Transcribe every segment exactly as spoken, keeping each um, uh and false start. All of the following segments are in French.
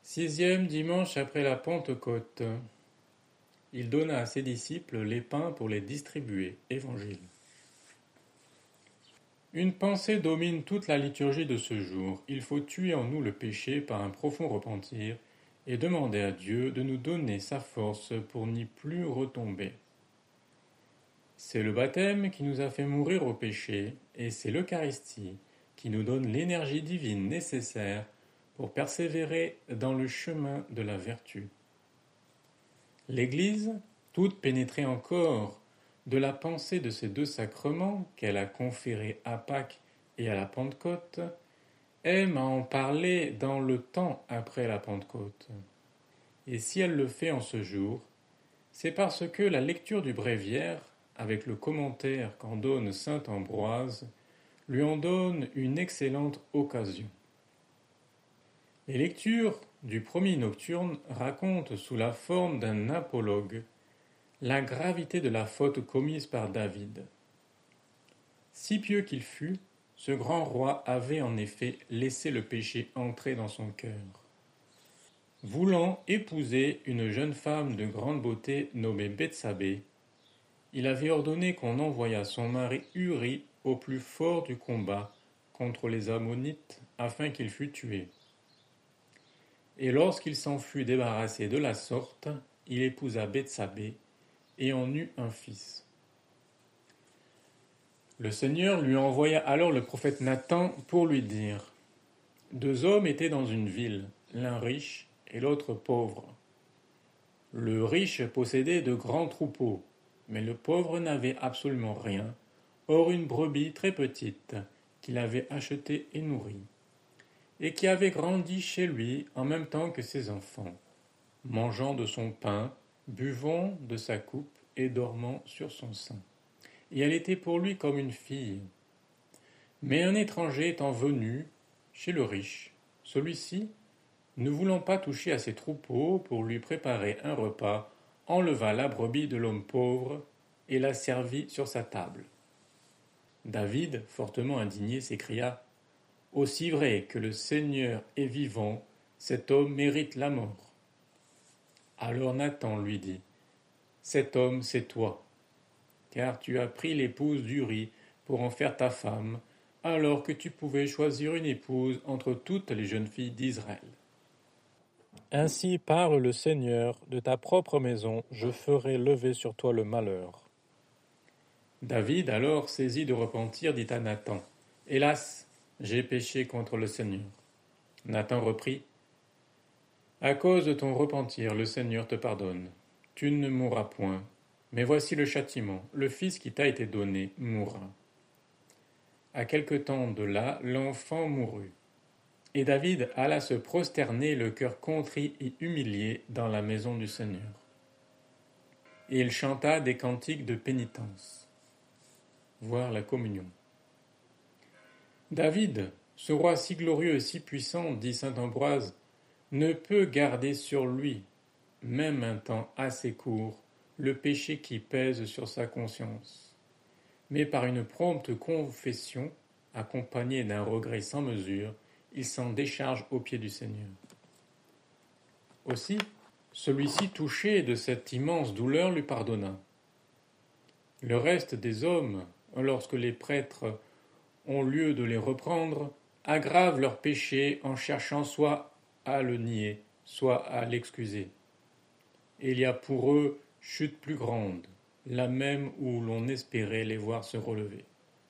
Sixième dimanche après la Pentecôte. Il donna à ses disciples les pains pour les distribuer. Évangile. Une pensée domine toute la liturgie de ce jour. Il faut tuer en nous le péché par un profond repentir et demander à Dieu de nous donner sa force pour n'y plus retomber. C'est le baptême qui nous a fait mourir au péché et c'est l'Eucharistie qui nous donne l'énergie divine nécessaire pour persévérer dans le chemin de la vertu. L'Église, toute pénétrée encore de la pensée de ces deux sacrements qu'elle a conférés à Pâques et à la Pentecôte, aime à en parler dans le temps après la Pentecôte. Et si elle le fait en ce jour, c'est parce que la lecture du bréviaire, avec le commentaire qu'en donne saint Ambroise, lui en donne une excellente occasion. Les lectures du premier nocturne racontent sous la forme d'un apologue la gravité de la faute commise par David. Si pieux qu'il fût, ce grand roi avait en effet laissé le péché entrer dans son cœur. Voulant épouser une jeune femme de grande beauté nommée Bethsabée, il avait ordonné qu'on envoyât son mari Uri au plus fort du combat contre les Ammonites afin qu'il fût tué. Et lorsqu'il s'en fut débarrassé de la sorte, il épousa Bethsabée et en eut un fils. Le Seigneur lui envoya alors le prophète Nathan pour lui dire : Deux hommes étaient dans une ville, l'un riche et l'autre pauvre. Le riche possédait de grands troupeaux, mais le pauvre n'avait absolument rien, hors une brebis très petite qu'il avait achetée et nourrie, et qui avait grandi chez lui en même temps que ses enfants, mangeant de son pain, buvant de sa coupe et dormant sur son sein. Et elle était pour lui comme une fille. Mais un étranger étant venu chez le riche, celui-ci, ne voulant pas toucher à ses troupeaux pour lui préparer un repas, enleva la brebis de l'homme pauvre et la servit sur sa table. David, fortement indigné, s'écria : Aussi vrai que le Seigneur est vivant, cet homme mérite la mort. Alors Nathan lui dit : Cet homme, c'est toi, car tu as pris l'épouse d'Uri pour en faire ta femme, alors que tu pouvais choisir une épouse entre toutes les jeunes filles d'Israël. Ainsi parle le Seigneur, de ta propre maison, je ferai lever sur toi le malheur. David, alors saisi de repentir, dit à Nathan : Hélas, j'ai péché contre le Seigneur. Nathan reprit : À cause de ton repentir, le Seigneur te pardonne. Tu ne mourras point. Mais voici le châtiment. Le fils qui t'a été donné mourra. À quelque temps de là, l'enfant mourut. Et David alla se prosterner, le cœur contrit et humilié, dans la maison du Seigneur. Et il chanta des cantiques de pénitence. Voir la communion. David, ce roi si glorieux et si puissant, dit saint Ambroise, ne peut garder sur lui, même un temps assez court, le péché qui pèse sur sa conscience. Mais par une prompte confession, accompagnée d'un regret sans mesure, il s'en décharge aux pieds du Seigneur. Aussi, celui-ci, touché de cette immense douleur, lui pardonna. Le reste des hommes, lorsque les prêtres ont lieu de les reprendre, aggravent leur péché en cherchant soit à le nier, soit à l'excuser. Et il y a pour eux chute plus grande, la même où l'on espérait les voir se relever.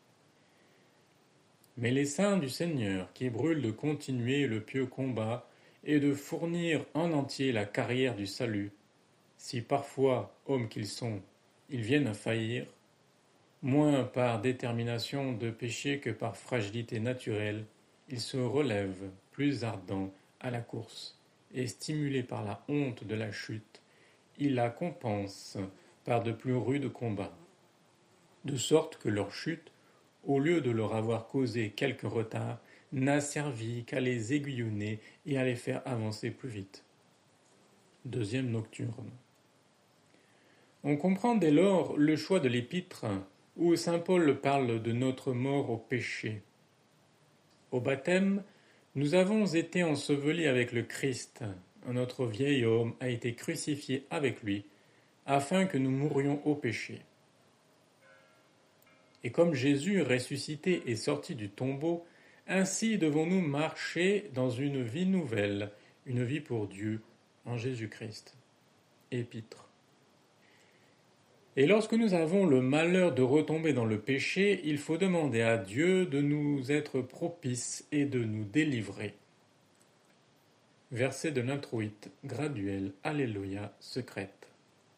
Mais les saints du Seigneur, qui brûlent de continuer le pieux combat et de fournir en entier la carrière du salut, si parfois, hommes qu'ils sont, ils viennent à faillir, moins par détermination de péché que par fragilité naturelle, ils se relèvent plus ardents à la course, et stimulés par la honte de la chute, ils la compensent par de plus rudes combats, de sorte que leur chute, au lieu de leur avoir causé quelque retard, n'a servi qu'à les aiguillonner et à les faire avancer plus vite. Deuxième nocturne. On comprend dès lors le choix de l'épître où saint Paul parle de notre mort au péché. Au baptême, nous avons été ensevelis avec le Christ, notre vieil homme, a été crucifié avec lui, afin que nous mourions au péché. Et comme Jésus ressuscité est sorti du tombeau, ainsi devons-nous marcher dans une vie nouvelle, une vie pour Dieu, en Jésus-Christ. Épître. Et lorsque nous avons le malheur de retomber dans le péché, il faut demander à Dieu de nous être propice et de nous délivrer. Verset de l'introïte, graduel, Alléluia, secrète.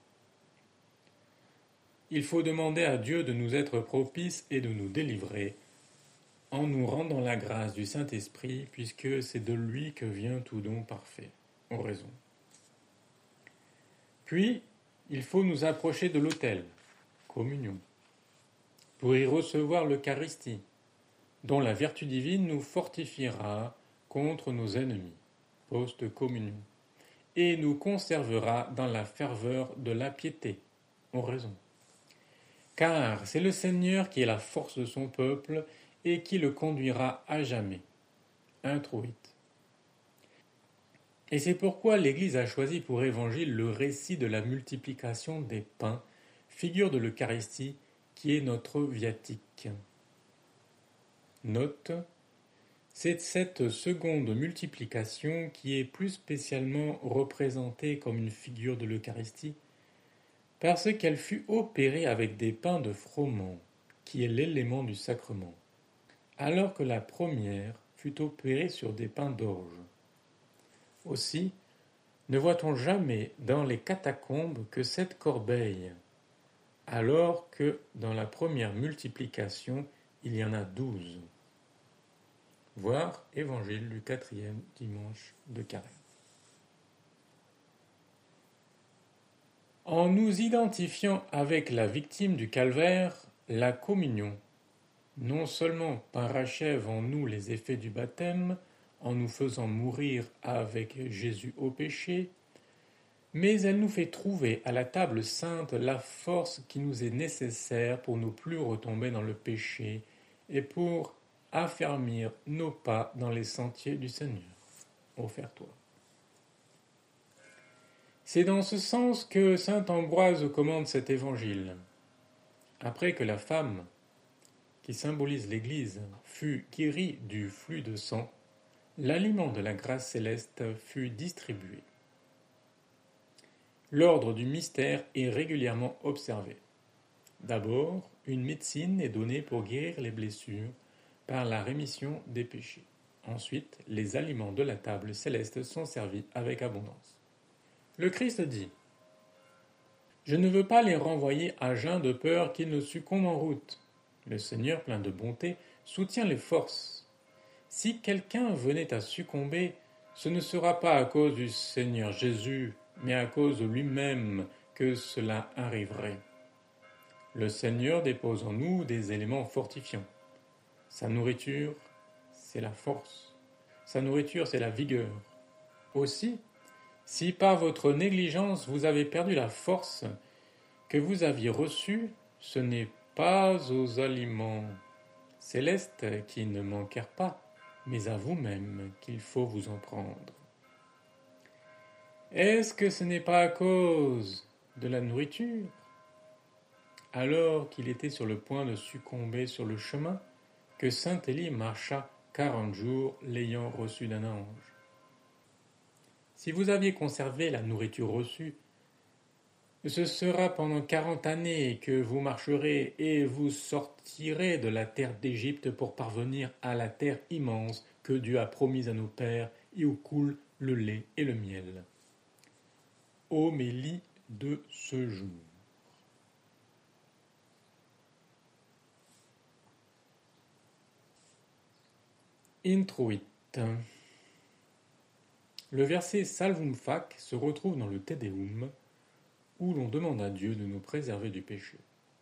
Il faut demander à Dieu de nous être propice et de nous délivrer, en nous rendant la grâce du Saint-Esprit, puisque c'est de lui que vient tout don parfait. Oraison. Puis, il faut nous approcher de l'autel, communion, pour y recevoir l'Eucharistie, dont la vertu divine nous fortifiera contre nos ennemis, post-communion, et nous conservera dans la ferveur de la piété, oraison. Car c'est le Seigneur qui est la force de son peuple et qui le conduira à jamais. Introïte. Et c'est pourquoi l'Église a choisi pour évangile le récit de la multiplication des pains, figure de l'Eucharistie, qui est notre viatique. Note, c'est cette seconde multiplication qui est plus spécialement représentée comme une figure de l'Eucharistie, parce qu'elle fut opérée avec des pains de froment, qui est l'élément du sacrement, alors que la première fut opérée sur des pains d'orge. Aussi, ne voit-on jamais dans les catacombes que sept corbeilles, alors que dans la première multiplication, il y en a douze. Voir Évangile du quatrième dimanche de Carême. En nous identifiant avec la victime du calvaire, la communion, non seulement parachève en nous les effets du baptême, en nous faisant mourir avec Jésus au péché, mais elle nous fait trouver à la table sainte la force qui nous est nécessaire pour ne plus retomber dans le péché et pour affermir nos pas dans les sentiers du Seigneur. Offère-toi. C'est dans ce sens que saint Ambroise commande cet évangile. Après que la femme, qui symbolise l'Église, fut guérie du flux de sang, l'aliment de la grâce céleste fut distribué. L'ordre du mystère est régulièrement observé. D'abord, une médecine est donnée pour guérir les blessures par la rémission des péchés. Ensuite, les aliments de la table céleste sont servis avec abondance. Le Christ dit : « Je ne veux pas les renvoyer à jeun de peur qu'ils ne succombent en route. » Le Seigneur, plein de bonté, soutient les forces. Si quelqu'un venait à succomber, ce ne sera pas à cause du Seigneur Jésus, mais à cause de lui-même que cela arriverait. Le Seigneur dépose en nous des éléments fortifiants. Sa nourriture, c'est la force. Sa nourriture, c'est la vigueur. Aussi, si par votre négligence vous avez perdu la force que vous aviez reçue, ce n'est pas aux aliments célestes qui ne manquèrent pas, mais à vous-même qu'il faut vous en prendre. Est-ce que ce n'est pas à cause de la nourriture ? Alors qu'il était sur le point de succomber sur le chemin, que saint Élie marcha quarante jours, l'ayant reçu d'un ange. Si vous aviez conservé la nourriture reçue, ce sera pendant quarante années que vous marcherez et vous sortirez de la terre d'Égypte pour parvenir à la terre immense que Dieu a promise à nos pères et où coule le lait et le miel. Homélie de ce jour. Introit. Le verset Salvum fac se retrouve dans le Te Deum, où l'on demande à Dieu de nous préserver du péché.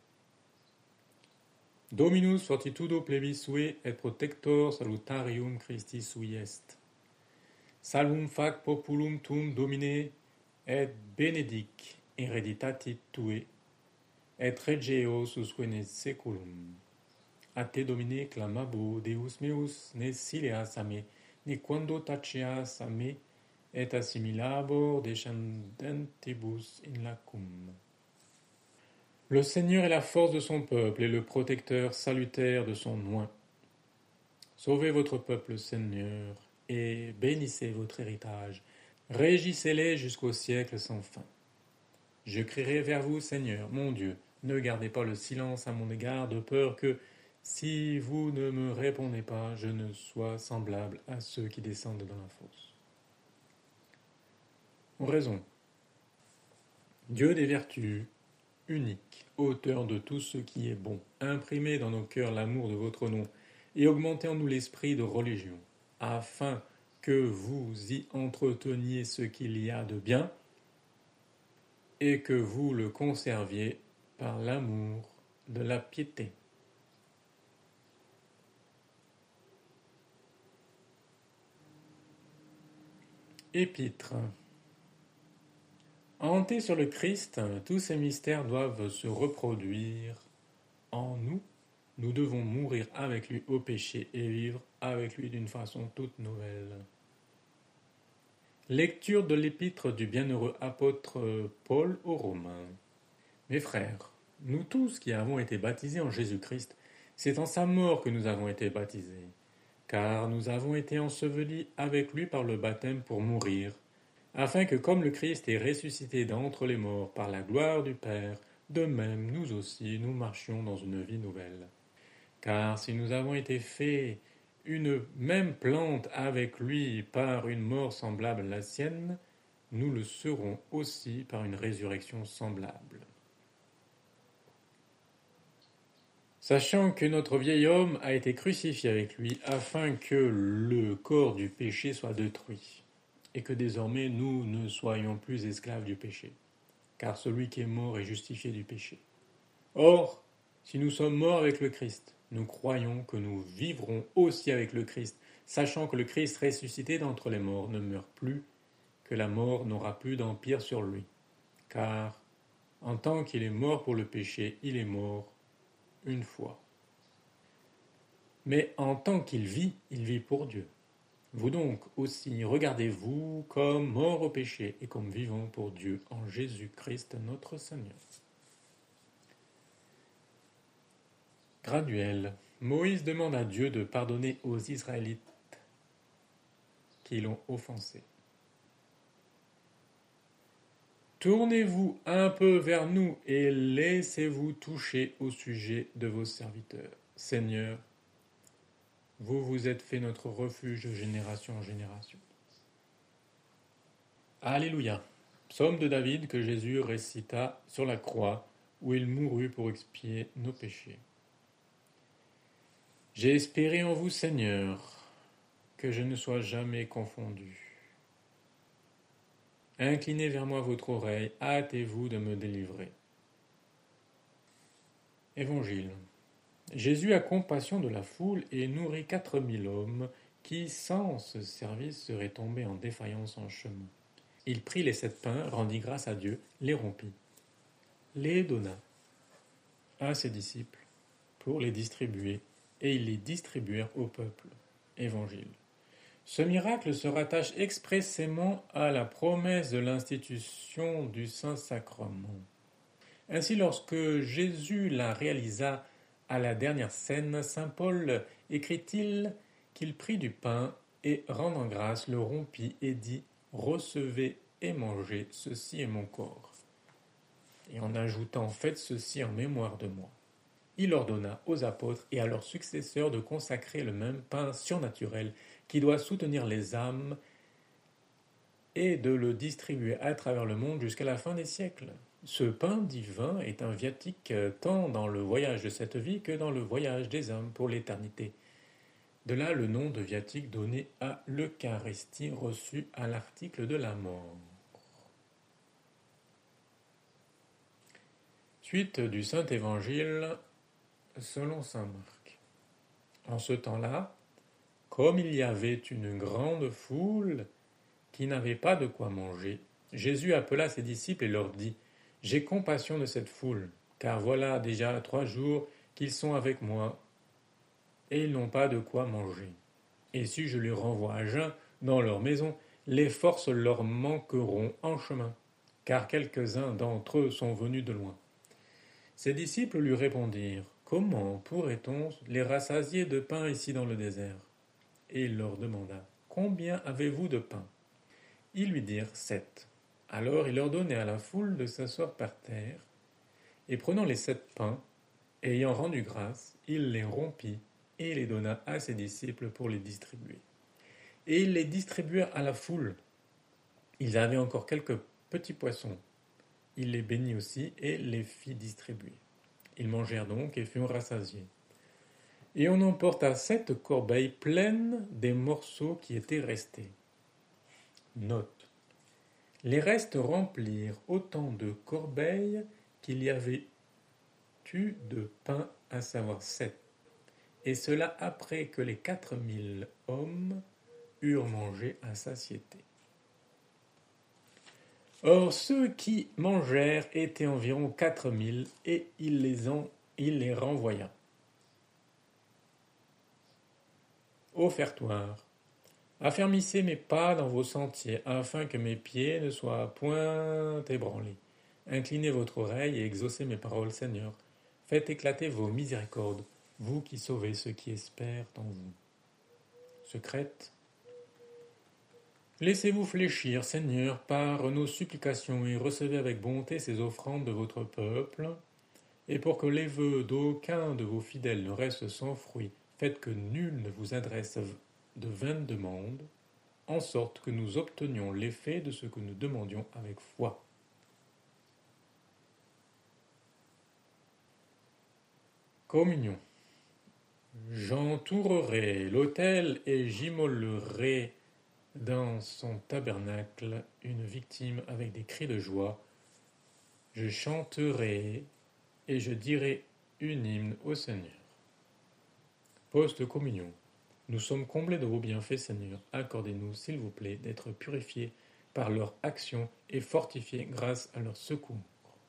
Dominus fortitudo plebis sue et protector salutarium Christi sui est. Salvum fac populum tum Domine et benedic hereditatis tue et regeo susque ne seculum. A te Domine clamabo Deus meus ne sileas a me, ne quando taceas a me et assimilabor descendentibus in lacum. Le Seigneur est la force de son peuple et le protecteur salutaire de son oint. Sauvez votre peuple, Seigneur, et bénissez votre héritage. Régissez-les jusqu'au siècle sans fin. Je crierai vers vous, Seigneur, mon Dieu. Ne gardez pas le silence à mon égard, de peur que, si vous ne me répondez pas, je ne sois semblable à ceux qui descendent dans la fosse. Raison. Dieu des vertus, unique, auteur de tout ce qui est bon, imprimez dans nos cœurs l'amour de votre nom, et augmentez en nous l'esprit de religion, afin que vous y entreteniez ce qu'il y a de bien, et que vous le conserviez par l'amour de la piété. Épître. Hantés sur le Christ, tous ces mystères doivent se reproduire en nous. Nous devons mourir avec lui au péché et vivre avec lui d'une façon toute nouvelle. Lecture de l'épître du bienheureux apôtre Paul aux Romains. Mes frères, nous tous qui avons été baptisés en Jésus-Christ, c'est en sa mort que nous avons été baptisés, car nous avons été ensevelis avec lui par le baptême pour mourir, afin que comme le Christ est ressuscité d'entre les morts par la gloire du Père, de même nous aussi nous marchions dans une vie nouvelle. Car si nous avons été faits une même plante avec lui par une mort semblable à la sienne, nous le serons aussi par une résurrection semblable. Sachant que notre vieil homme a été crucifié avec lui, afin que le corps du péché soit détruit, et que désormais nous ne soyons plus esclaves du péché, car celui qui est mort est justifié du péché. Or, si nous sommes morts avec le Christ, nous croyons que nous vivrons aussi avec le Christ, sachant que le Christ ressuscité d'entre les morts ne meurt plus, que la mort n'aura plus d'empire sur lui. Car, en tant qu'il est mort pour le péché, il est mort une fois. Mais en tant qu'il vit, il vit pour Dieu. Vous donc aussi, regardez-vous comme morts au péché et comme vivants pour Dieu en Jésus-Christ notre Seigneur. Graduel. Moïse demande à Dieu de pardonner aux Israélites qui l'ont offensé. Tournez-vous un peu vers nous et laissez-vous toucher au sujet de vos serviteurs. Seigneur, vous vous êtes fait notre refuge de génération en génération. Alléluia. Psaume de David que Jésus récita sur la croix où il mourut pour expier nos péchés. J'ai espéré en vous, Seigneur, que je ne sois jamais confondu. Inclinez vers moi votre oreille, hâtez-vous de me délivrer. Évangile. Jésus a compassion de la foule et nourrit quatre mille hommes qui, sans ce service, seraient tombés en défaillance en chemin. Il prit les sept pains, rendit grâce à Dieu, les rompit, les donna à ses disciples pour les distribuer, et ils les distribuèrent au peuple. Évangile. Ce miracle se rattache expressément à la promesse de l'institution du Saint-Sacrement. Ainsi, lorsque Jésus la réalisa à la dernière scène, saint Paul écrit-il qu'il prit du pain et, rendant grâce, le rompit et dit « Recevez et mangez, ceci est mon corps. » Et en ajoutant « Faites ceci en mémoire de moi. » Il ordonna aux apôtres et à leurs successeurs de consacrer le même pain surnaturel qui doit soutenir les âmes et de le distribuer à travers le monde jusqu'à la fin des siècles. Ce pain divin est un viatique tant dans le voyage de cette vie que dans le voyage des âmes pour l'éternité. De là le nom de viatique donné à l'Eucharistie reçu à l'article de la mort. Suite du Saint-Évangile selon saint Marc. En ce temps-là, comme il y avait une grande foule qui n'avait pas de quoi manger, Jésus appela ses disciples et leur dit « J'ai compassion de cette foule, car voilà déjà trois jours qu'ils sont avec moi, et ils n'ont pas de quoi manger. Et si je les renvoie à jeun dans leur maison, les forces leur manqueront en chemin, car quelques-uns d'entre eux sont venus de loin. Ses disciples lui répondirent, comment pourrait-on les rassasier de pain ici dans le désert? Et il leur demanda, combien avez-vous de pain? Ils lui dirent, sept. Alors il ordonnait à la foule de s'asseoir par terre, et prenant les sept pains, ayant rendu grâce, il les rompit et les donna à ses disciples pour les distribuer. Et il les distribua à la foule. Ils avaient encore quelques petits poissons. Il les bénit aussi et les fit distribuer. Ils mangèrent donc et furent rassasiés. Et on emporta sept corbeilles pleines des morceaux qui étaient restés. Note. Les restes remplirent autant de corbeilles qu'il y avait eu de pain, à savoir sept. Et cela après que les quatre mille hommes eurent mangé à satiété. Or ceux qui mangèrent étaient environ quatre mille, et il les, en, il les renvoya. Offertoire. Affermissez mes pas dans vos sentiers, afin que mes pieds ne soient point ébranlés. Inclinez votre oreille et exaucez mes paroles, Seigneur. Faites éclater vos miséricordes, vous qui sauvez ceux qui espèrent en vous. Secrète. Laissez-vous fléchir, Seigneur, par nos supplications, et recevez avec bonté ces offrandes de votre peuple, et pour que les vœux d'aucun de vos fidèles ne restent sans fruit, faites que nul ne vous adresse de vaines demandes, en sorte que nous obtenions l'effet de ce que nous demandions avec foi. Communion. J'entourerai l'autel et j'immolerai dans son tabernacle une victime avec des cris de joie. Je chanterai et je dirai une hymne au Seigneur. Post-communion. Nous sommes comblés de vos bienfaits, Seigneur. Accordez-nous, s'il vous plaît, d'être purifiés par leur action et fortifiés grâce à leur secours.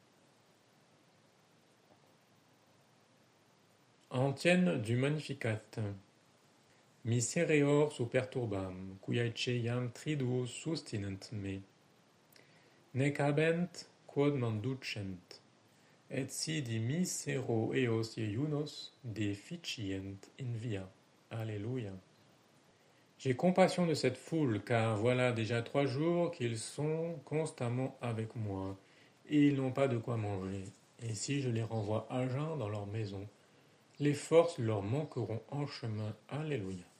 Antienne du Magnificat. Misereor super turbam, cuiace iam triduo sustinent me. Nec habent quod manducent, et si di misero eos iunos deficient in via. Alléluia. J'ai compassion de cette foule, car voilà déjà trois jours qu'ils sont constamment avec moi, et ils n'ont pas de quoi manger. Et si je les renvoie à jeun dans leur maison, les forces leur manqueront en chemin. Alléluia.